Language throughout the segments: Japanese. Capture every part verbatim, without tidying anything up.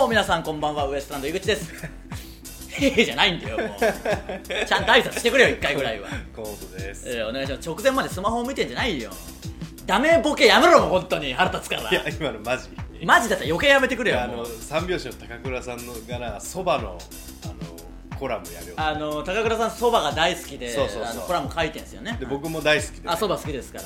も皆さんこんばんは、ウエストランド井口ですへへじゃないんだよ、もうちゃんと挨拶してくれよ、一回ぐらいは。 河本です、 えー、お願いします。直前までスマホを見てんじゃないよ。ダメボケやめろ、もう本当に腹立つから。 いや今のマジマジだったら余計やめてくれよ。 あの三拍子の高倉さんのがな、そばのあのコラムやるよ。 あの高倉さんそばが大好きで、 そうそうそう、 あのコラム書いてんですよね。 で僕も大好きで、ね、 あ、そば好きですから。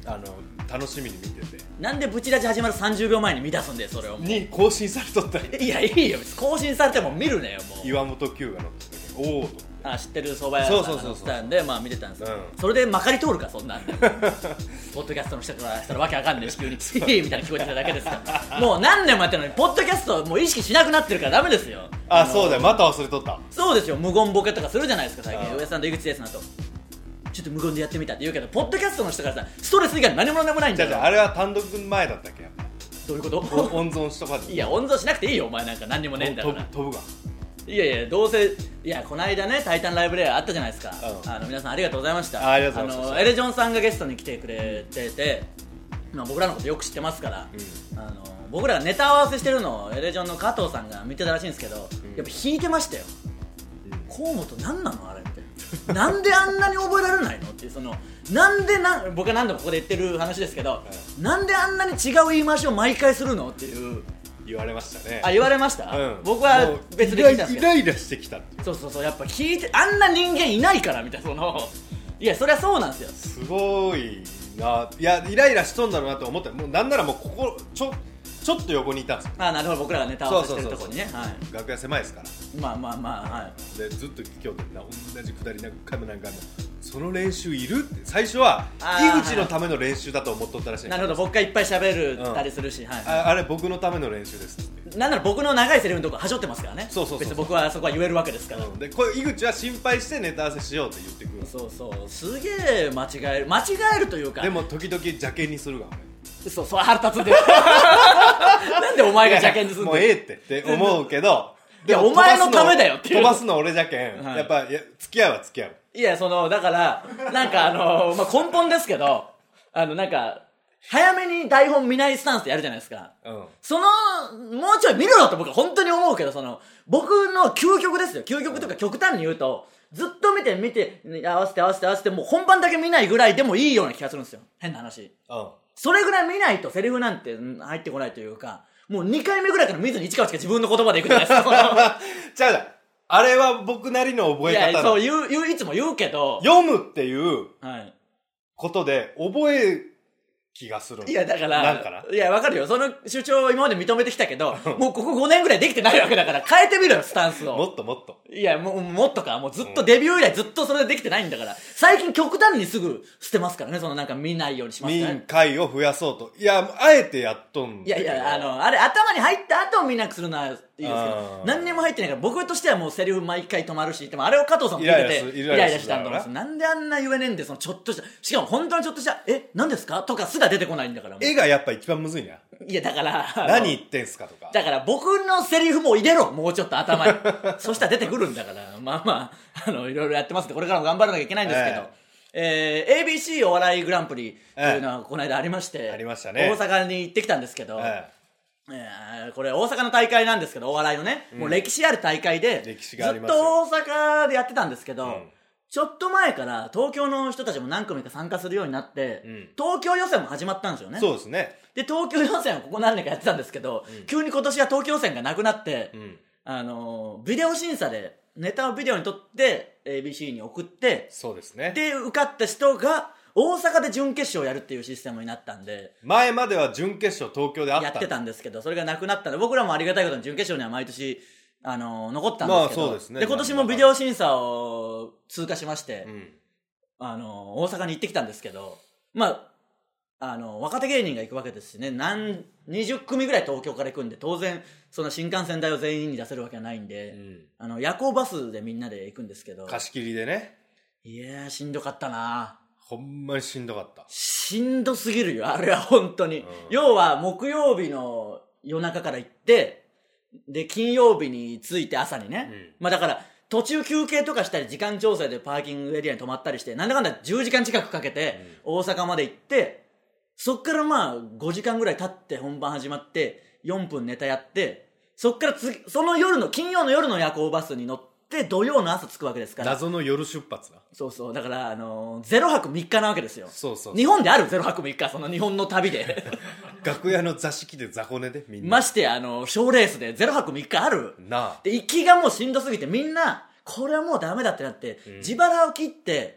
あの楽しみに見てて、 なんでブチラジ始まるさんじゅうびょうまえに乱すんだよ、それを。 に更新されとったいや、いいよ、更新されても見るねよ、もう。 岩本九が乗ってたけど、おおと。 あ、知ってる蕎麦屋さんが乗ってたんで、まあ見てたんですよ、うん、それでまかり通るか、そんなんでポッドキャストの人からしたらわけわかんないし、急にヒーみたいに聞こえてただけですからもう何年もやってるのに、ポッドキャストもう意識しなくなってるからダメですよ。 ああ、そうだよ、また忘れとった。 そうですよ、無言ボケとかするじゃないですか、最近。ウエストランド井口ですなと、ちょっと無言でやってみたって言うけど、ポッドキャストの人からさ、ストレス以外何も何もないんだよ。 じゃああれは単独前だったっけ。 どういうこと温存しとかで。 いや、温存しなくていいよ、お前なんか何にもねえんだから。 飛ぶが。 いやいや、どうせ、いや、この間ね、タイタンライブレアあったじゃないですか、うん、あの皆さんありがとうございました。 あ, ありがとうございました。 あのエレジョンさんがゲストに来てくれてて、まあ、僕らのことよく知ってますから、うん、あの僕らがネタ合わせしてるのをエレジョンの加藤さんが見てたらしいんですけど、うん、やっぱ引いてましたよ、うん、河本何なのあれってなんであんなに覚えられないのっていう、そのなんでな、僕は何度もここで言ってる話ですけど、うん、なんであんなに違う言い回しを毎回するのっていう言われましたね。 あ、言われました、うん、僕は別で聞いたんですけど、 イライラしてきたって。 そうそうそう、やっぱ聞いて、あんな人間いないからみたいな、そのいや、そりゃそうなんですよ。 すごいな。いや、イライラしとんだろうなと思った。もうなんならもうここちょちょっと横にいたんですよ。 あ、なるほど、僕らがネタ合わせしてるところにね。はい、 楽屋狭いですから。 まあまあまあ、はい。 でずっと今日で同じくだり何回も何回もその練習いるって最初は井口のための練習だと思っとったらしい。 なるほど、僕がいっぱい喋るたりするし、うん、はい、 あ, あれ僕のための練習ですって。 なんなら僕の長いセリフのとこはしょってますからね。 そうそうそうそう、 別に僕はそこは言えるわけですから、 うん、でこれ井口は心配してネタ合わせしようって言ってくる。 そうそう、すげえ間違える間違えるというか、 でも時々邪険にするが俺。 そう、それ腹立つんだよなんでお前が邪険にするんだよ。 もうええってって思うけどいや、お前のためだよっていう。 飛ばすの俺じゃけん、はい、やっぱいや付き合うは付き合う。 いや、そのだからなんかあのー、まあ、根本ですけど、あのなんか早めに台本見ないスタンスでやるじゃないですか、うん、そのもうちょい見ろよと僕は本当に思うけど、その僕の究極ですよ。究極とか極端に言うと、ずっと見て見て合わせて合わせて合わせて、もう本番だけ見ないぐらいでもいいような気がするんですよ。変な話、うん、それぐらい見ないとセリフなんて入ってこないというか、もうにかいめぐらいから見ずに一か八か自分の言葉でいくじゃないですかじゃああれは僕なりの覚え方。 いや、そう言う、言う、いつも言うけど、 読むっていうことで覚え気がする。 いや、だから、 なんかな、 いや、わかるよ。その主張を今まで認めてきたけど、もうここごねんぐらいできてないわけだから、変えてみろよ、スタンスを。 もっともっと。 いや、もう、もっとか。もうずっとデビュー以来ずっとそれでできてないんだから。最近極端にすぐ捨てますからね、そのなんか見ないようにしますからね。 見回を増やそうと。いや、あえてやっとん。 いやいや、あの、あれ、頭に入った後を見なくするのはいいですけど、何にも入ってないから、僕としてはもうセリフ毎回止まるし、でもあれを加藤さんも聞いてて、イライラしたんだろう。なんであんな言えねえんで、そのちょっとした、しかも本当にちょっとした、え、何ですかとかすら出てこないんだから。 絵がやっぱ一番むずいな。 いや、だから何言ってんすかとか。 だから僕のセリフも入れろ、もうちょっと頭にそしたら出てくるんだから。まあまあ、あの、いろいろやってますんで、これからも頑張らなきゃいけないんですけど、えーえー、エービーシー お笑いグランプリというのはこの間ありまして、 ありましたね。 大阪に行ってきたんですけど、ええー、これ大阪の大会なんですけど、お笑いのね、うん、もう歴史ある大会で、 歴史がありますずっと大阪でやってたんですけど、うん、ちょっと前から東京の人たちも何組か参加するようになって、うん、東京予選も始まったんですよね。 そうですね。 で、東京予選をここ何年かやってたんですけど、うん、急に今年は東京予選がなくなって、うん、あのビデオ審査でネタをビデオに撮って エービーシー に送って、 そうですね。 で受かった人が大阪で準決勝をやるっていうシステムになったんで、 前までは準決勝東京であったやってたんですけど、それがなくなったんで、僕らもありがたいことに準決勝には毎年あの残ったんですけど、まあそうですね、で今年もビデオ審査を通過しまして、うん、あの大阪に行ってきたんですけど、まああの若手芸人が行くわけですしね、何にじゅっくみぐらい東京から行くんで、当然その新幹線代を全員に出せるわけはないんで、うん、あの夜行バスでみんなで行くんですけど、 貸し切りでね。 いやーしんどかったな。 ほんまにしんどかった。 しんどすぎるよあれは本当に、うん、要は木曜日の夜中から行って、で金曜日に着いて朝にね、うん、まあだから途中休憩とかしたり時間調整でパーキングエリアに泊まったりして、なんだかんだじゅうじかん近くかけて大阪まで行って、そっからまあごじかんぐらい経って本番始まってよんぷんネタやって、 そっから次その夜の金曜の夜の夜行バスに乗って土曜の朝着くわけですから。 謎の夜出発だ。 そうそう、だからあのー、ゼロはくみっかなわけですよ。 そうそうそう、 日本であるゼロはくみっか、その日本の旅で楽屋の座敷で雑魚寝でみんなましてあの賞レースでゼロはくみっかあるなあ。 で行きがもうしんどすぎてみんなこれはもうダメだってなって、うん、自腹を切って、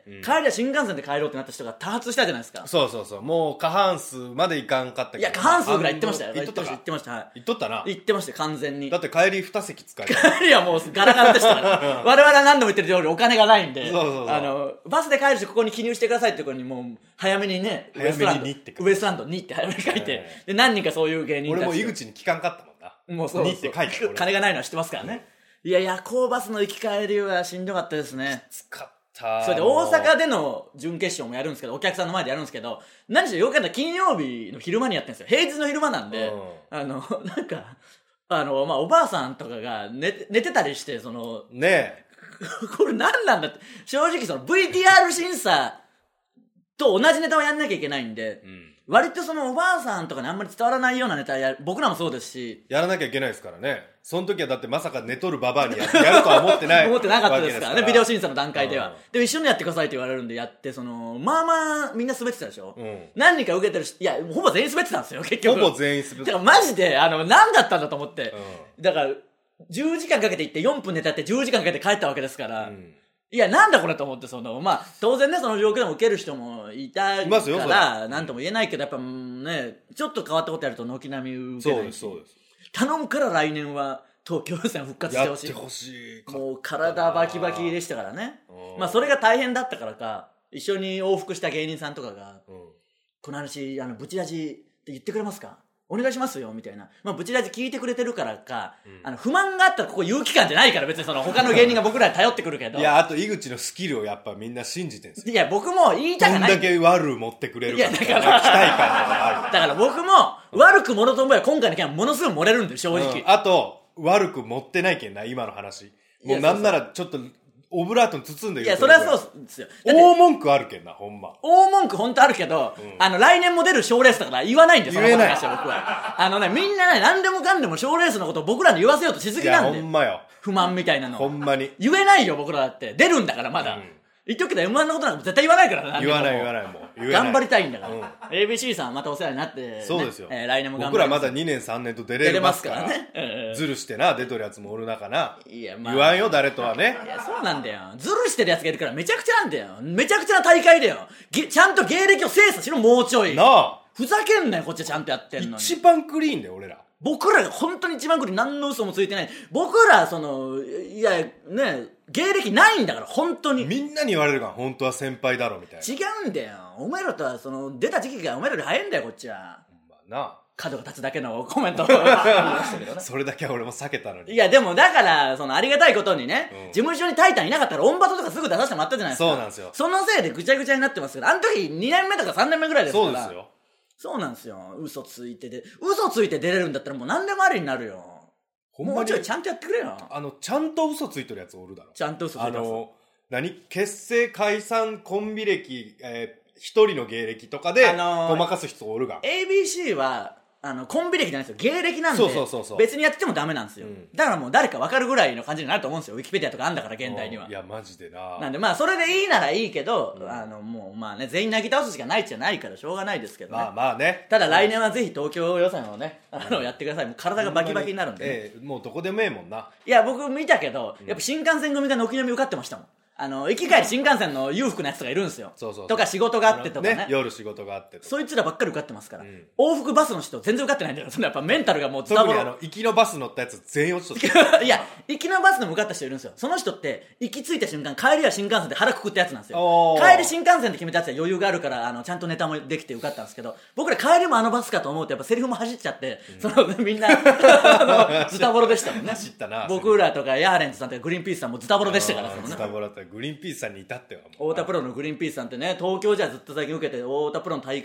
うん、帰りは新幹線で帰ろうってなった人が多発したじゃないですか。 そうそうそう、もう過半数までいかんかったけど、 いや過半数ぐらい行ってましたよ。 行っとったか。 行ってました、はい、 行っとったな。 行ってました完全に。 だって帰りに席使える。 帰りはもうガラガラでしたから我々は何度も言ってる通りお金がないんで、 そうそうそう、 あのバスで帰るしここに記入してくださいってところにもう早めにね、ウエストランドウエストランドにって早めに書いて、えー、で何人かそういう芸人たち、 俺も井口に聞かんかったもんな。 もうそうそう、 にって書いて金がないのは知ってますからね、うん、いや夜行バスの行き帰りはしんどかったですね。 きつかった。 それで大阪での準決勝もやるんですけど、お客さんの前でやるんですけど、何しろよかったら金曜日の昼間にやってるんですよ。平日の昼間なんで、うん、あのなんかあのまあおばあさんとかが寝て、寝てたりして、そのねえこれ何なんだって、正直その ブイティーアール 審査と同じネタをやんなきゃいけないんで、うん、割とそのおばあさんとかにあんまり伝わらないようなネタやる、僕らもそうですし、 やらなきゃいけないですからね。その時はだってまさか寝とるババアに や, やるとは思ってない思ってなかったですからね、ビデオ審査の段階では、うん、で一緒にやってくださいって言われるんでやって、そのまあまあみんな滑ってたでしょ、うん、何人か受けてるし、いやほぼ全員滑ってたんですよ結局。 ほぼ全員滑ってた。 だからマジであの何だったんだと思って、うん、だからじゅうじかんかけて行ってよんぷんネタやってじゅうじかんかけて帰ったわけですから、うん、いやなんだこれと思って、そのまあ当然ねその状況でも受ける人もいたからなんとも言えないけど、やっぱねちょっと変わったことやると軒並み受けないし、そうですそうです、頼むから来年は東京予選復活してほしい。 やってほしい。 もう体バキバキでしたからね。まあそれが大変だったからか、一緒に往復した芸人さんとかが、うん、この話あのブチラジって言ってくれますか、お願いしますよみたいな、まあブチラジ聞いてくれてるからか、うん、あの不満があったらここ言う期間じゃないから、別にその他の芸人が僕らに頼ってくるけどいやあと井口のスキルをやっぱみんな信じてるんですよ。 いや僕も言いたくない。 どんだけ悪持ってくれるか、いやだから期待感がある。 だから僕も悪くもろともや今回の件はものすごい漏れるんで正直、 うん、あと悪く持ってないけんな今の話。もうなんならちょっとオブラートに包んでる。 いやそれはそうですよ。 大文句あるけんな、ほんま。 大文句ほんとあるけど、うん、あの来年も出る賞レースだから言わないんですよ。言えない。僕はあのね、みんなね何でもかんでも賞レースのことを僕らに言わせようとしすぎなんで。いやほんまよ。 不満みたいなのほんまに言えないよ僕らだって。出るんだからまだ、うん、言っとくけど エムワン のことなんか絶対言わないからな。 言わない言わない、もう言えない。 頑張りたいんだから、うん、エービーシー さんまたお世話になって、ね、 そうですよ、 えー、来年も頑張ります。 僕らまだにねんさんねんと出れますからね、えー、 ずるしてな出とるやつもおる中な。 いや、まあ、 言わんよ誰とはね。 いやそうなんだよ、ずるしてるやつがいるからめちゃくちゃなんだよ。めちゃくちゃな大会だよ。ちゃんと芸歴を精査しろ、もうちょいなあ。ふざけんなよ、こっちはちゃんとやってんのに。 一番クリーンだよ俺ら。 僕らが本当に一番クリーン、何の嘘もついてない。僕らそのいやね芸歴ないんだから本当に。 みんなに言われるから本当は先輩だろみたいな。 違うんだよ、お前らとはその出た時期がお前らより早いんだよこっちは。 まあな、 角が立つだけのコメントをそれだけは俺も避けたのに。 いやでもだからそのありがたいことにね、うん、事務所にタイタンいなかったらオンバトとかすぐ出させてもらったじゃないですか。 そうなんですよ。 そのせいでぐちゃぐちゃになってますけど、あの時にねんめとかさんねんめぐらいですから。 そうですよ。 そうなんですよ。嘘ついてで嘘ついて出れるんだったらもう何でもありになるよ。ほんまにもうちょいちゃんとやってくれよ。 あのちゃんと嘘ついてるやつおるだろ。 ちゃんと嘘ついてる。あの何結成解散コンビ歴、えー、一人の芸歴とかで、あのー、ごまかす人おるが。 エービーシー はあのコンビ歴じゃないですよ、芸歴なんで。 そうそうそうそう、 別にやっててもダメなんですよ、うん、だからもう誰か分かるぐらいの感じになると思うんですよ。ウィキペディアとかあんだから現代には。 いやマジでな。 なんでまあそれでいいならいいけど、うん、あのもうまあね全員なぎ倒すしかないっちゃないからしょうがないですけどね。 まあまあね。 ただ来年はぜひ東京予選をね、あのやってください。もう体がバキバキになるんで、ね、 ええ、もうどこでもええもんな。 いや僕見たけど、やっぱ新幹線組が軒並み受かってましたもん。あの行き帰り新幹線の裕福なやつとかいるんですよ。 そうそうそう、 とか仕事があってとか ね, ね夜仕事があってとか、 そいつらばっかり受かってますから、うん、往復バスの人全然受かってないんだよ。そのやっぱメンタルがもうズタボロ。 特にあの行きのバス乗ったやつ全員落ちとったいや行きのバスでも受かった人いるんですよ。その人って行き着いた瞬間帰りは新幹線で腹くくったやつなんですよ。帰り新幹線で決めたやつは余裕があるからあのちゃんとネタもできて受かったんですけど、僕ら帰りもあのバスかと思うとやっぱセリフも走っちゃって、うん、そのみんなズタボロでしたもんね。 走ったな。 僕らとかヤーレンズさんとかグリーンピースさんもズタボロでしたから。そのね、 ズタボロだったらグリーンピースさんに至ってはもう太田プロのグリーンピースさんってね、東京じゃずっと最近受けて太田プロの大会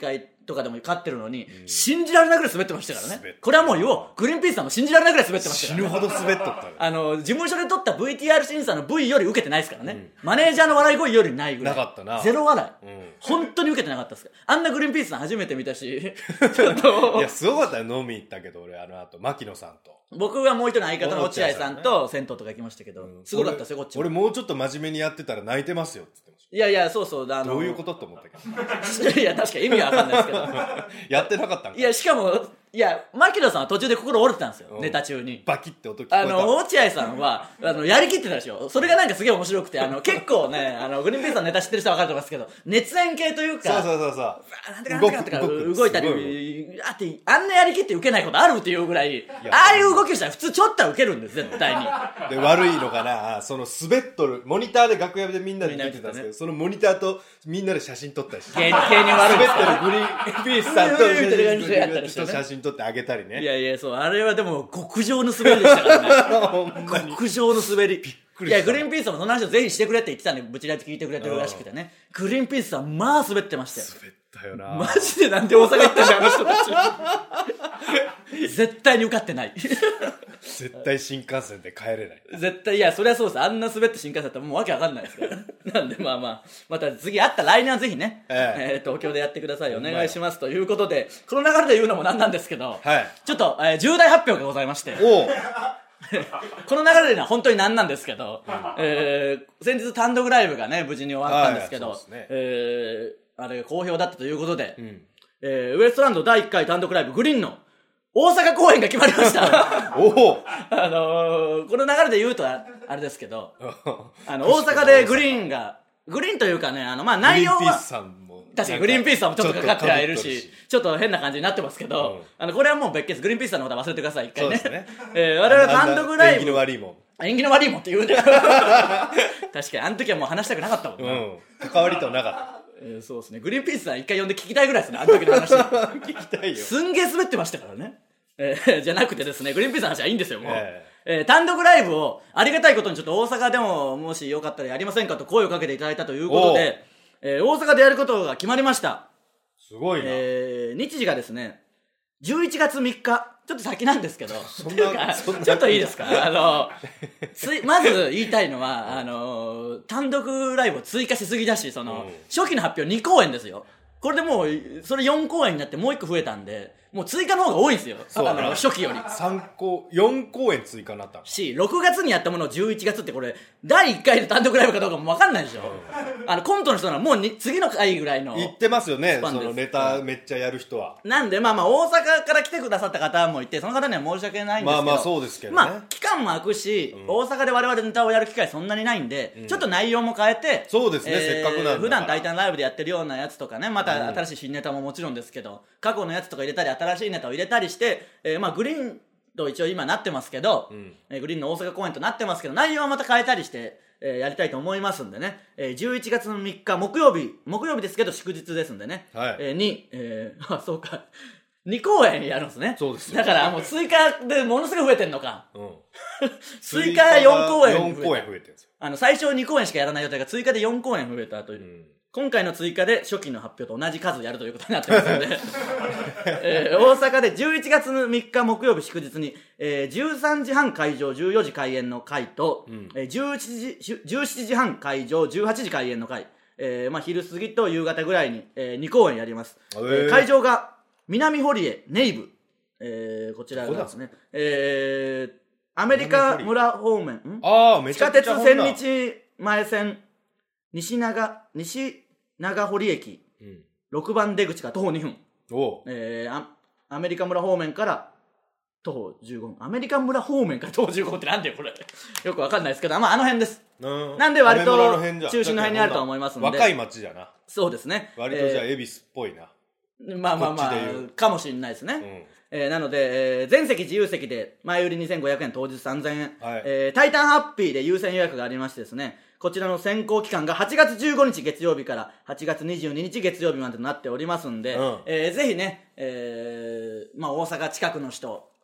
とかでも勝ってるのに、うん、信じられないぐらい滑ってましたからね。これはもう要グリーンピースさんも信じられないぐらい滑ってましたから、ね、 死ぬほど滑っとった、ね、 あの事務所で撮った ブイティーアール 審査の V より受けてないですからね、うん、マネージャーの笑い声よりないぐらいなかったな。 ゼロ笑い、うん、本当に受けてなかったですから。あんなグリーンピースさん初めて見たしいやすごかったよ。飲み行ったけど俺あの後牧野さんと僕はもう一人の相方の落合さんと銭湯とか行きましたけど、うん、すごかったですよこっちも。 俺もうちょっと真面目にやってたら泣いてますよって言ってました。 いやいやそうそうあのどういうことって思ったけどいや確かに意味は分かんないですけどやってなかったんか。 いやしかもいや牧野さんは途中で心折れてたんですよ、うん、ネタ中にバキって音聞こえた。 あの落合さんはあのやりきってたでしょ。それがなんかすげえ面白くてあの結構ねあのグリーンピースさんのネタ知ってる人は分かると思いますけど熱演系というかそうそうそうそうなんてかなんてかなんてか動いたりあってあんなやりきって受けないことあるっていうぐらいああいう動きをしたら普通ちょっとは受けるんです絶対に。 で悪いのかなその滑っとるモニターで楽屋でみんなで見てたんですけど、ね、そのモニターとみんなで写真撮ったりして芸人悪いです滑ってるグリーンピースさんと写真撮ってあげたりね。 いやいやそうあれはでも極上の滑りでしたからね極上の滑り。びっくりした。いやグリーンピースさんもその話をぜひしてくれって言ってたんでブチラジ聞いてくれてるらしくてね、グリーンピースさんまあ滑ってましたよ。 滑ったよなマジで。なんで大阪行ったんだあの人たち絶対に受かってない絶対新幹線で帰れない絶対。いやそりゃそうです。あんな滑って新幹線だったらもうわけわかんないですからなんでまあまあまた次会った来年はぜひね、えええー、東京でやってくださいお願いしますということで、この流れで言うのもなんなんですけど、はい、ちょっと、えー、重大発表がございまして。おこの流れでは本当になんなんですけど、うんえー、先日単独ライブがね無事に終わったんですけど、はいねえー、あれが好評だったということで、うんえー、ウエストランドだいいっかい単独ライブグリーンの大阪公演が決まりましたおおあのー、この流れで言うとあれですけどあの大阪でグリーンがグリーンというかねあのまあ内容はグリーンピースさんも確かにグリーンピースさんもちょっとかかってはいるしちょっと変な感じになってますけど、うん、あのこれはもう別件です。グリーンピースさんのことは忘れてください一回ね。そうですね、えー、我々単独ライブ縁起の悪いもん縁起の悪いもんって言うんだよ確かにあの時はもう話したくなかったもんな、うん、 関わりとなかったえー、そうですね。グリーンピースさん一回呼んで聞きたいぐらいですねあの時の話聞きたいよ。 すんげえ滑ってましたからね、えー、じゃなくてですねグリーンピースの話はいいんですよもう、えーえー、単独ライブをありがたいことにちょっと大阪でももしよかったらやりませんかと声をかけていただいたということで、えー、大阪でやることが決まりました。 すごいな、 えー、日時がですねじゅういちがつみっかちょっと先なんですけどそんなそんなちょっといいですかあのつまず言いたいのはあの単独ライブを追加しすぎだしその、うん、初期の発表にこうえんですよ。これでもうそれよんこうえんになってもういっこ増えたんでもう追加の方が多いんですよあの初期よりさんこよんこうえん追加になったしろくがつにやったものをじゅういちがつってこれだいいっかいの単独ライブかどうかも分かんないでしょ、うん、あのコントの人ならもうに次の回ぐらいの言ってますよねそのネタめっちゃやる人は。 なんでまあまあ大阪から来てくださった方もいてその方には申し訳ないんですけどまあまあそうですけどねまあ期間も空くし、うん、大阪で我々ネタをやる機会そんなにないんで、うん、ちょっと内容も変えてそうですね、えー、せっかくなんだ普段タイタンライブでやってるようなやつとかねまた新しい新ネタももちろんですけど、うん、過去のやつとか入れたり新しいネタを入れたりして、えー、まあグリーンと一応今なってますけど、うんえー、グリーンの大阪公演となってますけど内容はまた変えたりして、えー、やりたいと思いますんでね、えー、じゅういちがつのみっか木曜日木曜日ですけど祝日ですんでね、はいえー、に、えー、あそうかにこうえんやるんですね。 そうですだからもう追加でものすごい増えてんのか、うん、追加よんこうえんよんこうえん増えてるんですよ。 あの最初にこうえんしかやらない予定が追加でよんこうえん増えたという、うん今回の追加で初期の発表と同じ数やるということになってますので、えー、大阪でじゅういちがつみっか木曜日祝日に、えー、じゅうさんじはん開場じゅうよじ開演の回と、うんえー、じゅうしちじ、じゅうしちじはん開場じゅうはちじ開演の回、えーまあ、昼過ぎと夕方ぐらいに、えー、にこうえんやります、えー、会場が南堀江ネイブ、えー、こちらがですね、えー、アメリカ村方面んあめちゃくちゃ地下鉄千日前線西長西長堀駅、うん、ろくばん出口から徒歩にふんお、えー、アメリカ村方面から徒歩じゅうごふんアメリカ村方面から徒歩じゅうごふんってなんだよこれよくわかんないですけど、まあ、あの辺ですなんで割と中心の辺にあると思いますんで若い町じゃなそうですね割とじゃあ恵比寿っぽいな、 えー、まあまあまあかもしれないですね、うんえー、なので、えー、全席自由席で前売りにせんごひゃくえん当日さんぜんえん、はいえー、タイタンハッピーで優先予約がありましてですねこちらの先行期間がはちがつじゅうごにち月曜日からはちがつにじゅうににち月曜日までとなっておりますんで、うんえー、ぜひね、えーまあ、大阪近くの人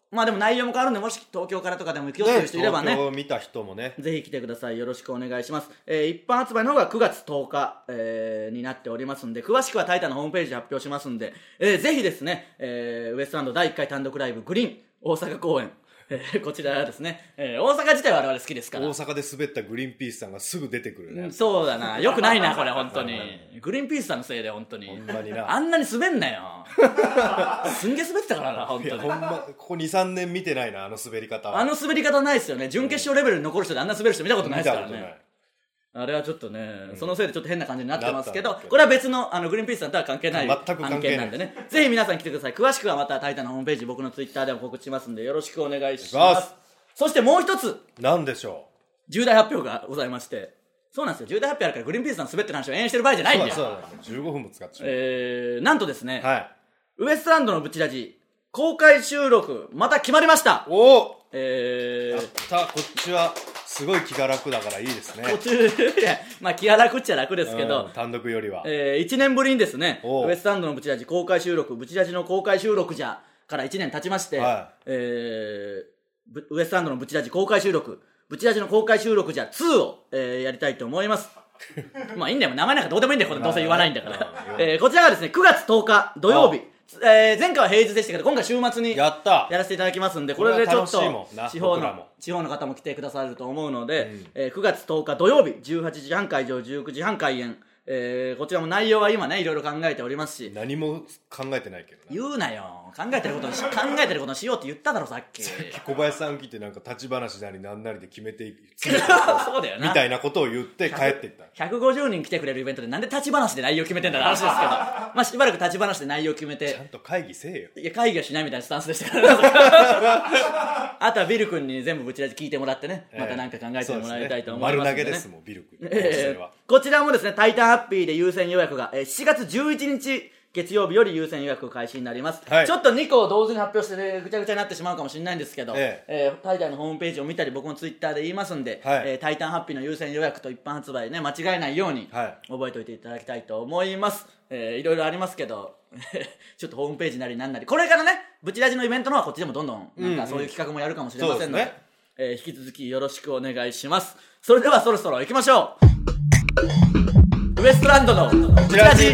まあでも内容も変わるんで、もし東京からとかでも行くよっていう人いればね、 東京見た人もね、 ぜひ来てください。よろしくお願いします。えー、一般発売の方がくがつとおか、えー、になっておりますんで、詳しくはタイタンのホームページで発表しますんで、えー、ぜひですね、えー、ウエストランドだいいっかい単独ライブグリーン大阪公演、えー、こちらですね、えー、大阪自体は我々好きですから。 大阪で滑ったグリーンピースさんがすぐ出てくるね、 うん、そうだな、よくないなこれ本当にグリーンピースさんのせいで本当に、 ほんまにな、 あんなに滑んなよすんげえ滑ってたからな本当に。 ほんまここ にさんねん見てないな、あの滑り方は。 あの滑り方ないですよね。準決勝レベルに残る人であんな滑る人見たことないですからね。あれはちょっとね、うん、そのせいでちょっと変な感じになってますけど、これは別のあのグリーンピースさんとは関係ない全く関係ない案件なんでね、ぜひ皆さん来てください。詳しくはまたタイタンのホームページ、僕のツイッターでも告知しますんでよろしくお願いします。そしてもう一つ、 何でしょう、重大発表がございまして、そうなんですよ、重大発表あるからグリーンピースさん滑ってる話を延々してる場合じゃないんだよ。 そうだそうだ、じゅうごふんも使ってしまう。 えー、なんとですね、 はい、 ウエストランドのブチラジ公開収録また決まりました。 おお、 えー、 やった。こっちはすごい気が楽だからいいですね。 こっちいや、まあ気が楽っちゃ楽ですけど、 うん、単独よりは、 えー、いちねんぶりにですね、ウエストランドのブチラジ公開収録、ブチラジの公開収録じゃからいちねん経ちまして、はい、えー、ウエストランドのブチラジ公開収録、ブチラジの公開収録じゃツーを、えー、やりたいと思います。まあいいんだよ、名前なんかどうでもいいんだよ、これどうせ言わないんだから。えー、こちらがですね、くがつとおか土曜日、えー、前回は平日でしたけど今回週末にやらせていただきますんで、これでちょっと地方の地方の方も来てくださると思うので、うん、えー、くがつとおか土曜日じゅうはちじはん会場、じゅうくじはん開演、えー、こちらも内容は今ねいろいろ考えておりますし、 何も考えてないけど言うなよ、考えてることにし考えてることにしようって言っただろさっき。 さっき小林さん来てなんか立ち話なりなんなりで決めていくそうだよなみたいなことを言って帰っていった。 ひゃくごじゅうにん来てくれるイベントでなんで立ち話で内容決めてんだって話ですけどまあしばらく立ち話で内容決めて、 ちゃんと会議せえよ。 いや会議はしないみたいなスタンスでしたからあとはビル君に全部ブチラジ聞いてもらってね、また何か考えてもらいたいと思いますので、ね、 丸投げですもんビル君、 えー、こちらもですねタイタンハッピーで優先予約が、えー、しちがつじゅういちにち月曜日より優先予約開始になります、はい、ちょっとにこを同時に発表して、ね、ぐちゃぐちゃになってしまうかもしれないんですけど、えええー、タイタンのホームページを見たり僕もツイッターで言いますんで、はい、えー、タイタンハッピーの優先予約と一般発売ね間違えないように覚えておいていただきたいと思います、えー、いろいろありますけどちょっとホームページなりなんなりこれからねブチラジのイベントの方はこっちでもどんどんなんかそういう企画もやるかもしれませんので、うんうん、えー、引き続きよろしくお願いします。それではそろそろ行きましょう。ウエストランドのブチラジ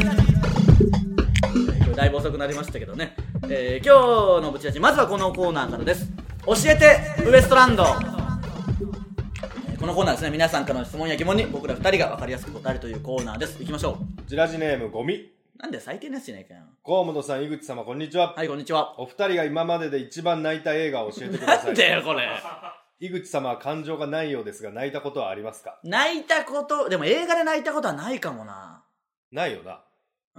だいぶ遅くなりましたけどね、えー、今日のブチラジまずはこのコーナーからです。教えてウエストランド、えー、このコーナーですね、皆さんからの質問や疑問に僕らふたりが分かりやすく答えるというコーナーです。行きましょう。 ブチラジネームゴミ。 なんで最低なやつじゃないかよ。 河本さん、井口様、こんにちは。 はい、こんにちは。 お二人が今までで一番泣いた映画を教えてください。 なんでよこれ。 井口様は感情がないようですが泣いたことはありますか？ 泣いたこと、でも映画で泣いたことはないかもな。 ないよな。 うん、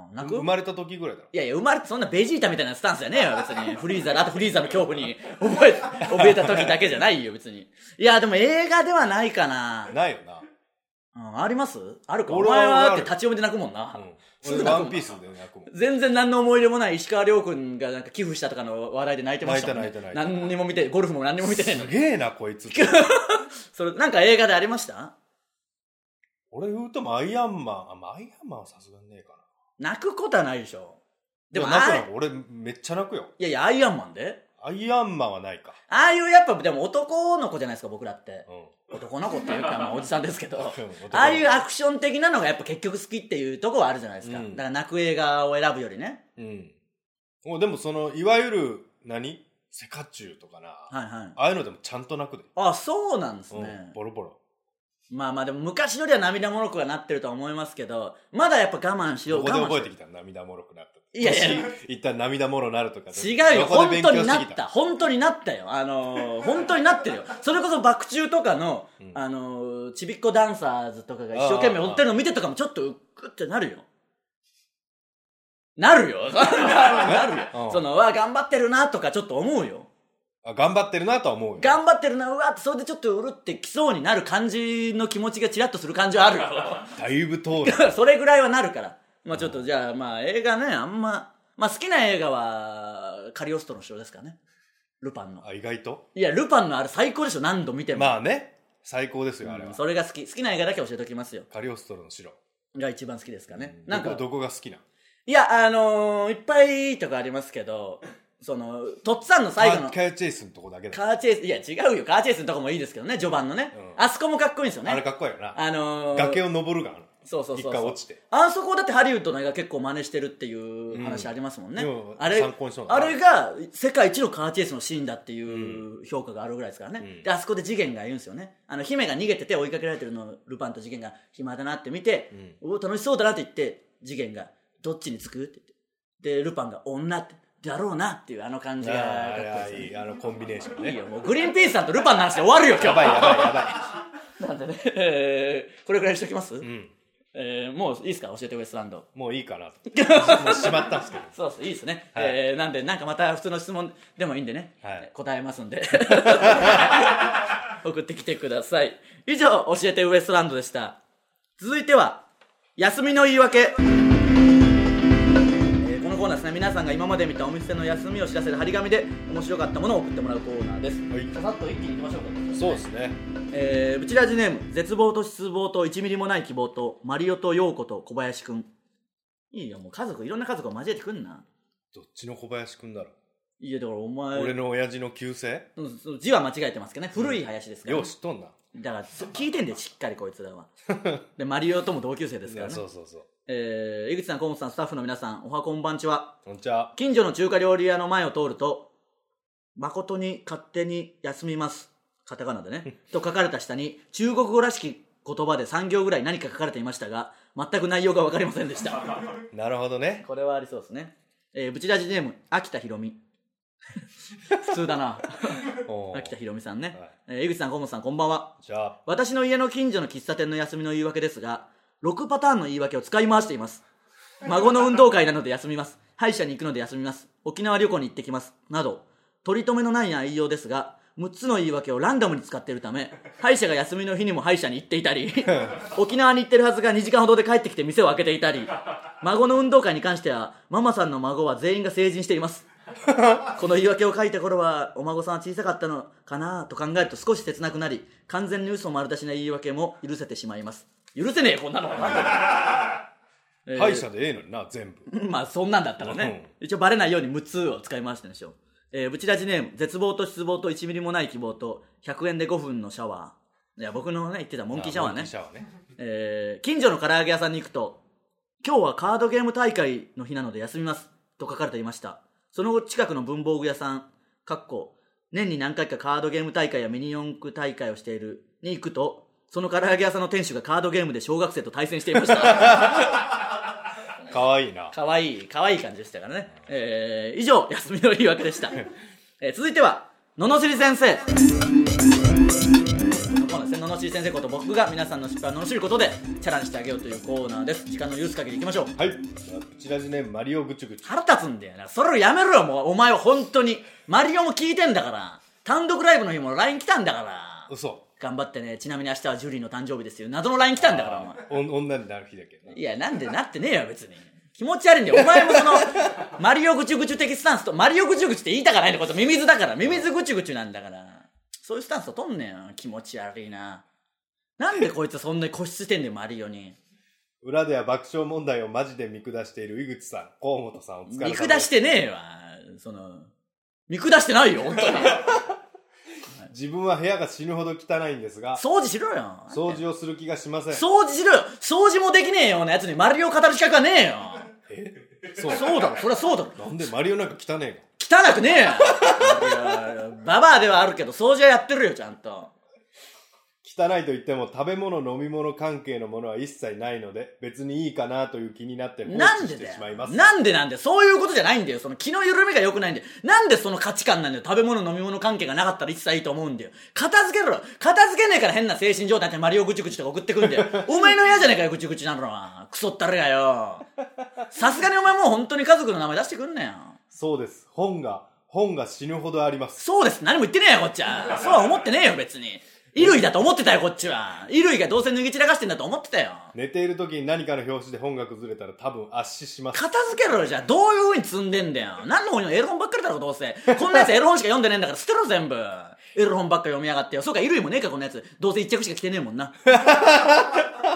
泣く？ 生まれた時ぐらいだろ。 いやいや、生まれてそんなベジータみたいなスタンスじゃねえよ別に。フリーザー、あとフリーザーの恐怖に覚え怯えた時だけじゃないよ別に。いやでも映画ではないかな。 ないよな。 うん、あります？あるか。お前はだって立ち読みで泣くもんな。うん、 俺ワンピースで泣くもん。 全然何の思い入れもない石川遼君がなんか寄付したとかの話題で泣いてましたもんね。 泣いた泣いた泣いた。 何にも見て、ゴルフも何にも見てないのに。 すげえなこいつ。 それなんか映画でありました？ 俺言うともアイアンマン、あ、アイアンマンはさすがにねえかな。泣くことはないでしょ。 でも泣くの俺めっちゃ泣くよ。 いやいや、アイアンマンで？ アイアンマンはないか。 ああいうやっぱでも男の子じゃないですか僕らって、うん、男の子っていうかまあおじさんですけどああいうアクション的なのがやっぱ結局好きっていうところはあるじゃないですか、うん、だから泣く映画を選ぶよりね、 うん、でもそのいわゆる何セカチュウとかな、はいはい、ああいうのでもちゃんと泣くで。 あ、そうなんですね、 うん、ボロボロ。 まあまあでも昔よりは涙もろくはなってるとは思いますけどまだやっぱ我慢しよう。 どこで覚えてきたの涙もろくなった。 いやいや一旦涙もろなるとか。 違うよ、本当になった本当になったよ。あのー、本当になってるよ。それこそ爆中とかの、うん、あのー、ちびっこダンサーズとかが一生懸命踊ってるの見てとかもちょっとうっくってなるよ。なるよなるよ、うん、そのわ頑張ってるなとかちょっと思うよ。 あ、頑張ってるなとは思うよ。 頑張ってるな、うわってそれでちょっとうるってきそうになる感じの気持ちがチラッとする感じはあるよだいぶ遠いそれぐらいはなるから。まあちょっとじゃあまあ映画ね、あんままあ好きな映画はカリオストロの城ですかね。ルパンの。 あ、意外と？ いやルパンのあれ最高でしょ、何度見ても。 まあね、最高ですよ、あれは、 うん、それが好き。好きな映画だけ教えておきますよ。 カリオストロの城が一番好きですかね、 うん、 なんかどこ、どこが好きな？ いやあのー、いっぱいいいとこありますけどそのとっつぁんの最後のカーチェイスのとこだけだ。 カーチェイス、いや違うよ、カーチェイスのとこもいいですけどね、序盤のね、うん、あそこもかっこいいんですよね。 あれかっこいいよな。 あのー、 崖を登るがそうそうそう一回落ちて、 あそこだってハリウッドの映画結構真似してるっていう話ありますもんね、うん、あれ参考にしそうなあれが世界一のカーチェイスのシーンだっていう評価があるぐらいですからね、うん、であそこで次元が言うんですよね、あの姫が逃げてて追いかけられてるのをルパンと次元が暇だなって見て、うん、お楽しそうだなって言って次元がどっちにつくって言ってでルパンが女ってだろうなっていうあの感じがかっこいいですね。 いいあのコンビネーションね。 いいよもうグリーンピースさんとルパンの話で終わるよ今日。 やばいやばいやばいなんでね、えー、これくらいにしときます、 うんえー、もういいですか、教えてウエストランド。 もういいかなともうしまったんですけどそうそういいですね、 はい、 えー、なんでなんかまた普通の質問でもいいんでね、はい、答えますんで送ってきてください。以上教えてウエストランドでした。続いては休みの言い訳。このコーナーですね、皆さんが今まで見たお店の休みを知らせる張り紙で面白かったものを送ってもらうコーナーです、はい、ささっと一気にいきましょうか。 そうですね、 えー、ブチラジネーム絶望と失望といちミリもない希望とマリオとヨーコと小林くん。いいよもう家族いろんな家族を交えてくんな。 どっちの小林くんだろう。 いやだからお前俺の親父の旧姓、 うん、字は間違えてますけどね、古い林ですから、ね、 よう知っとんな。 だから聞いてんでしっかりこいつらはでマリオとも同級生ですからね。 そうそうそう、 えー、井口さん、河本さん、スタッフの皆さん、おはこんばんちは。 こんにちは。 近所の中華料理屋の前を通ると、誠に勝手に休みます、カタカナでねと書かれた下に中国語らしき言葉でさん行ぐらい何か書かれていましたが、全く内容が分かりませんでしたなるほどね、 これはありそうですね。えー、ブチラジネーム秋田ひろみ普通だな秋田ひろみさんね、はい、えー、井口さん、河本さん、こんばんは。 じゃあ私の家の近所の喫茶店の休みの言い訳ですが、ろくパターンの言い訳を使い回しています。孫の運動会なので休みます、歯医者に行くので休みます、沖縄旅行に行ってきますなど取り留めのない内容ですが、むっつの言い訳をランダムに使っているため、歯医者が休みの日にも歯医者に行っていたり沖縄に行ってるはずがにじかんほどで帰ってきて店を開けていたり、孫の運動会に関してはママさんの孫は全員が成人していますこの言い訳を書いた頃はお孫さんは小さかったのかなと考えると少し切なくなり、完全に嘘丸出しな言い訳も許せてしまいます。許せねえよこんなのえー、 歯医者でええのにな全部まあそんなんだったらね、うん、一応バレないようにむっつを使い回してるんでしょう。えー、ブチラジネーム絶望と失望といちミリもない希望とひゃくえんでごふんのシャワー。いや僕のね言ってたモンキーシャワーね。 ーねえー、近所の唐揚げ屋さんに行くと、今日はカードゲーム大会の日なので休みますと書かれていました。その後近くの文房具屋さんかっこ年に何回かカードゲーム大会やミニ四駆大会をしているに行くと、その唐揚げ屋さんの店主がカードゲームで小学生と対戦していましたかわいいな、 かわいいかわいい感じでしたからね、えー、以上休みの言い訳でした、えー、続いてはののしり先生。ののしり先生こと僕が皆さんの失敗を罵ることでチャラにしてあげようというコーナーです。時間の許す限りいきましょう。 はい、こちらじねマリオぐちゅぐちゅ腹立つんだよな、それをやめろよもう。お前は本当にマリオも聞いてんだから、単独ライブの日も ライン 来たんだから、 嘘頑張ってね、ちなみに明日はジュリーの誕生日ですよ謎の ライン 来たんだからお前お女になる日だけど。 いやなんでなってねえよ別に、気持ち悪いんだよお前もそのマリオぐちゅぐちゅ的スタンスと、マリオぐちゅぐちゅって言いたかないのことミミズだから、ミミズぐちゅぐちゅなんだから、そういうスタンスととんねんよ。気持ち悪いな。なんでこいつそんなに固執してんだよマリオに。 裏では爆笑問題をマジで見下している井口さん、河本さんを疲れ見下してねえわ、その見下してないよ本当に自分は部屋が死ぬほど汚いんですが、 掃除しろよ。 掃除をする気がしません。 掃除しろよ。掃除もできねえようなやつにマリオを語る資格はねえよ。 えそうそうだろ、そりゃそうだろ。 なんでマリオなんか汚ねえか。汚くねえよババアではあるけど掃除はやってるよちゃんと。 汚いと言っても食べ物飲み物関係のものは一切ないので別にいいかなという気になって放置してしまいます。 なんでなんでそういうことじゃないんだよ。その気の緩みが良くないんだよ。なんでその価値観なんだよ。食べ物飲み物関係がなかったら一切いいと思うんだよ。片付けろ。片付けねえから変な精神状態ってマリオぐちぐちとか送ってくんだよお前の部屋じゃねえかよぐちぐちなのは。クソったれがよ。さすがにお前もう本当に家族の名前出してくんなよ。 そうです。本が本が死ぬほどあります。 そうです。何も言ってねえよこっちは。そうは思ってねえよ別に。衣類だと思ってたよこっちは。衣類がどうせ脱ぎ散らかしてんだと思ってたよ。 寝ている時に何かの拍子で本が崩れたら多分圧死します。 片付けろよ。じゃあどういう風に積んでんだよ。何の方にもエロ本ばっかりだろどうせ。こんなやつエロ本しか読んでねえんだから捨てろ全部。エロ本ばっか読みやがってよ。そうか衣類もねえかこんなやつ。どうせ一着しか着てねえもんな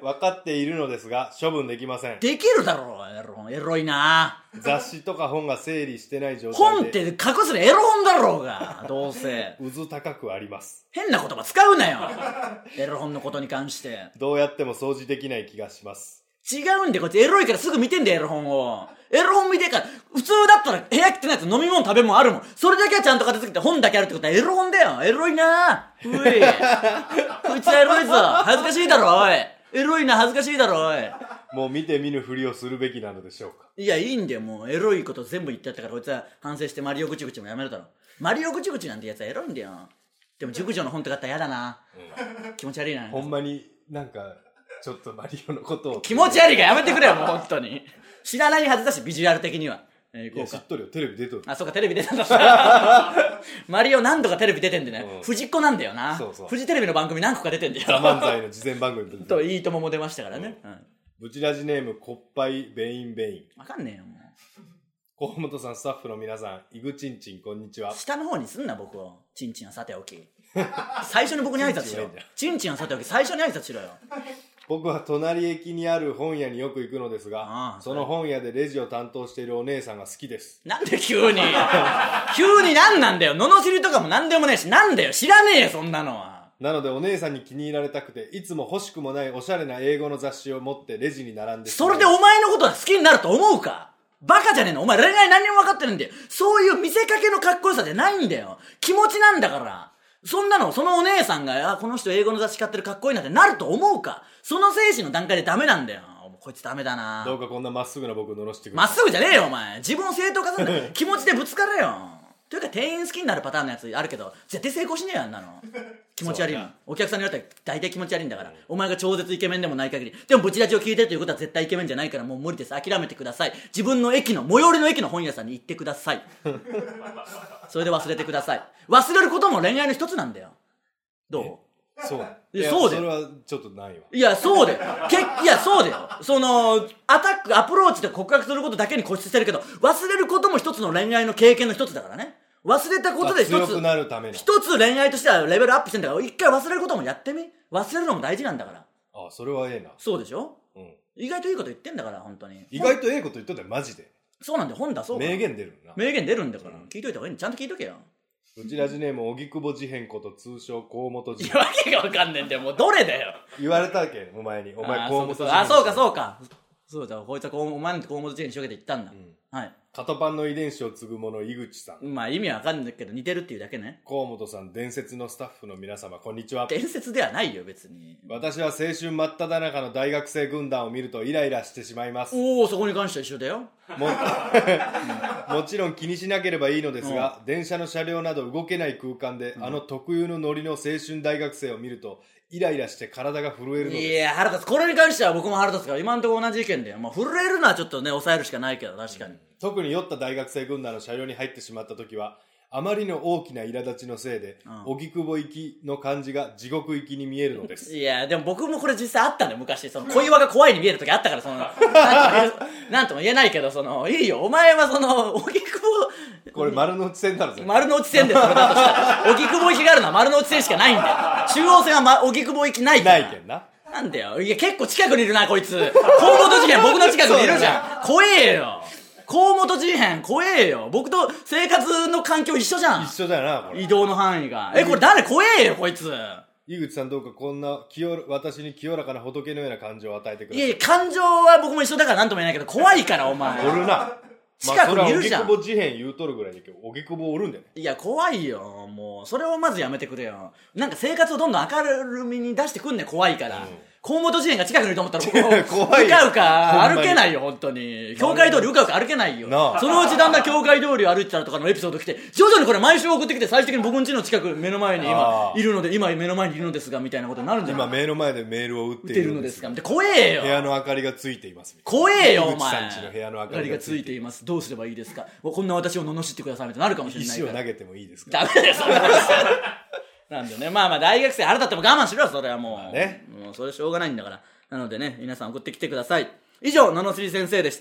分かっているのですが処分できません。 できるだろうエロ本。エロいな。 雑誌とか本が整理してない状態で。 本って隠すのエロ本だろうがどうせうず高くあります。 変な言葉使うなよエロ本のことに関して。 どうやっても掃除できない気がします。 違うんで、こっちエロいからすぐ見てんだよエロ本を。エロ本見てから普通だったら部屋来てないやつ飲み物食べ物あるもん。それだけはちゃんと片付けて本だけあるってことはエロ本だよ。エロいな。ういこいつはエロいぞ。恥ずかしいだろおい。エロいな。恥ずかしいだろおい。 もう見て見ぬふりをするべきなのでしょうか。 いやいいんだよ。もうエロいこと全部言ってやったからこいつは反省してマリオぐちぐちもやめるだろ。マリオぐちぐちなんてやつはエロいんだよ。でも熟女の本とかあったらやだな、うん、気持ち悪いな。 ほんまになんかちょっとマリオのことを気持ち悪いからやめてくれよもう本当に。知らないはずだしビジュアル的には、 えー、いや知っとるよ。テレビ出とる。 あ、そうかテレビ出たんだマリオ何度かテレビ出てんでね、うん、藤子なんだよな。そうそう、フジテレビの番組何個か出てんだよ。 ザ漫才の事前番組といいともも出ましたからね、うんうん、 ブチラジネームコッパイベインベイン。 わかんねえよもう。 河本さん、スタッフの皆さん、イグチンチンこんにちは。 下の方にすんな僕を。チンチンはさておき最初に僕に挨拶しろ。チンチンはさておき最初に挨拶しろよ。 僕は隣駅にある本屋によく行くのですが、ああその本屋でレジを担当しているお姉さんが好きです。 なんで急に急になんなんだよ。罵りとかもなんでもねえし、なんだよ知らねえよそんなのは。 なのでお姉さんに気に入られたくていつも欲しくもないおしゃれな英語の雑誌を持ってレジに並んで。 それでお前のことは好きになると思うか。バカじゃねえの。お前恋愛何にも分かってるんだよ。そういう見せかけのかっこよさじゃないんだよ。気持ちなんだから。そんなのそのお姉さんがあこの人英語の雑誌買ってるかっこいいなってなると思うか。その精神の段階でダメなんだよ。こいつダメだな。 どうかこんなまっすぐな僕罵してくれ。 まっすぐじゃねえよお前。自分を正当化するんだよ気持ちでぶつかれよ。というか店員好きになるパターンのやつあるけど絶対成功しねえよあんなの。気持ち悪いもん。お客さんに言われたら大体気持ち悪いんだから、うん、お前が超絶イケメンでもない限り。でもブチラジを聞いてるということは絶対イケメンじゃないからもう無理です。諦めてください。自分の駅の最寄りの駅の本屋さんに行ってくださいそれで忘れてください。忘れることも恋愛の一つなんだよ。どう？ そういやそうだよ。 それはちょっとないわ。 いやそうだよけいやそうだよ。そのアタックアプローチで告白することだけに固執してるけど忘れることも一つの恋愛の経験の一つだからね。忘れたことで一つ強くなるための一つ恋愛としてはレベルアップしてんだから一回忘れることもやってみ。忘れるのも大事なんだから。 ああそれはええな。 そうでしょ、うん、意外といいこと言ってんだから本当に。 意外とええこと言っとったよマジで。 そうなんだよ本だそう名言出るな。 名言出るんだから、うん、聞いといた方がいい。ちゃんと聞いとけよ。 うちラジネーム荻窪事変こと通称河本事変。 いやわけがわかんねえんだよもうどれだよ言われたけお前に。お前河本事変。 あそうかそうかそうだこいつはお前なんて河本事変にしようけて言ったんだ、うん、はい。 カトパンの遺伝子を継ぐ者井口さん。 まあ意味はわかんないけど似てるっていうだけね。 河本さん伝説のスタッフの皆様こんにちは。 伝説ではないよ別に。 私は青春真っ只中の大学生軍団を見るとイライラしてしまいます。 おおそこに関しては一緒だよも, もちろん気にしなければいいのですが、電車の車両など動けない空間で、うん、あの特有のノリの青春大学生を見るとイライラして体が震えるのです。 いや腹立つ。これに関しては僕も腹立つから今のところ同じ意見だよ。まあ、震えるのはちょっとね抑えるしかないけど確かに、うん、 特に酔った大学生軍団の車両に入ってしまった時はあまりの大きな苛立ちのせいで、うん、荻窪行きの感じが地獄行きに見えるのです。 いやでも僕もこれ実際あったんだよ昔。その小岩が怖いに見える時あったからそのなんとも言えないけどそのいいよお前はその荻窪これ丸の内線だろ。 丸の内線ですそれだとしたら荻窪行きがあるのは丸の内線しかないんだよ。中央線は、ま、荻窪行きないからないけんな。 なんだよ。いや結構近くにいるなこいつ。河本事変僕の近くにいるじゃん。怖えよ河本事変怖えよ。僕と生活の環境一緒じゃん。 一緒だよなこれ。 移動の範囲が。えこれ誰怖えよこいつ。 井口さんどうかこんな清私に清らかな仏のような感情を与えてください。 いやいや感情は僕も一緒だから何とも言えないけど怖いからお前。 おるな。 近くにいるじゃん。 まあ、それは荻窪事変言うとるぐらいで荻窪おるんだよね。 いや怖いよもうそれをまずやめてくれよ。なんか生活をどんどん明るみに出してくんね怖いから、うん、河本事変が近くにいると思ったら僕もうかうか歩けないよ本当に。境界通りうかうか歩けないよ。そのうちだんだん境界通りを歩いてたらとかのエピソード来て徐々にこれ毎週送ってきて最終的に僕ん家の近く目の前に今いるので今目の前にいるのですがみたいなことになるんじゃない。 今目の前でメールを打っているのですがって怖えよ。 部屋の明かりがついています怖えよお前。 井口さん家の部屋の明かりがついています。 どうすればいいですか。こんな私を罵ってくださいみたいなるかもしれないから。 石を投げてもいいですか。 ダメだよそんな話なんだよね。まあまあ大学生腹立っても我慢しろよそれはもう、まあね、もうそれしょうがないんだから。なのでね皆さん送ってきてください。以上ののしり先生でした。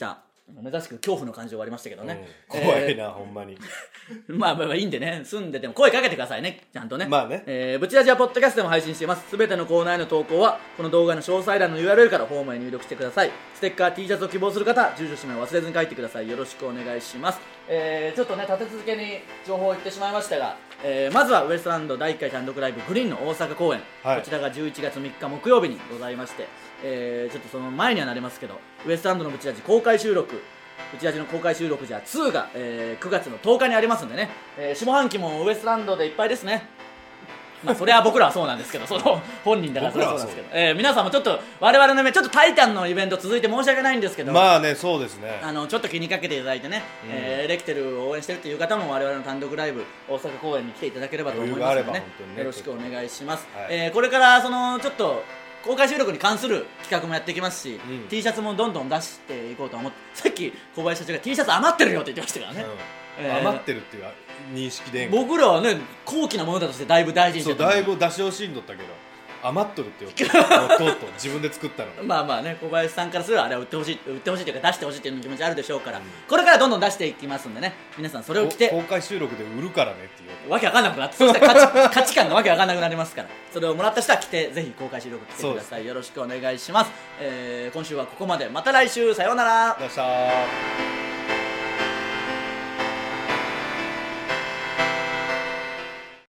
珍しく恐怖の感じで終わりましたけどね、 うん、怖いな、 えー、ほんまにまあまあまあいいんでね、住んでても声かけてくださいね、ちゃんとね。 まあね、 えー、ブチラジはポッドキャストでも配信しています。すべてのコーナーへの投稿はこの動画の詳細欄の ユーアールエル からフォームへ入力してください。ステッカー T シャツを希望する方、住所氏名を忘れずに書いてください。よろしくお願いします。えー、ちょっとね立て続けに情報を言ってしまいましたが、えー、まずはウエストランドだいいっかい単独ライブグリーンの大阪公演、はい、こちらがじゅういちがつみっか木曜日にございまして、えー、ちょっとその前にはなりますけど、ウエストランドのブチラジ公開収録、ブチラジの公開収録じゃにが、えー、くがつのとおかにありますんでね、えー、下半期もウエストランドでいっぱいですね。まあそれは僕らはそうなんですけど、その本人だからそれはそうなんですけど、えー、皆さんもちょっと我々の目ちょっとタイタンのイベント続いて申し訳ないんですけど、 まあね、そうですね、 あのちょっと気にかけていただいてね、うん、えー、レキテルを応援してるっていう方も我々の単独ライブ大阪公演に来ていただければと思いますので ね, ねよろしくお願いします、はい、えー、これからそのちょっと公開収録に関する企画もやっていきますし、うん、T シャツもどんどん出していこうと思って、さっき小林社長が T シャツ余ってるよって言ってましたからね、 うん、えー、余ってるっていう認識で僕らはね高貴なものだとしてだいぶ大事にしてた。 そう、だいぶ出し惜しんどったけど余っとるって言ってとうとう自分で作ったのまあまあね、小林さんからすればあれは売ってほしい売ってほしいというか出してほしいという気持ちあるでしょうから、うん、これからどんどん出していきますんでね、皆さんそれを着て公開収録で売るからねっていうわけわかんなくなって、そしたら価値、価値観がわけわかんなくなりますから、それをもらった人は着てぜひ公開収録来てください。よろしくお願いします。えー、今週はここまで、また来週、さようなら。 よっしゃー。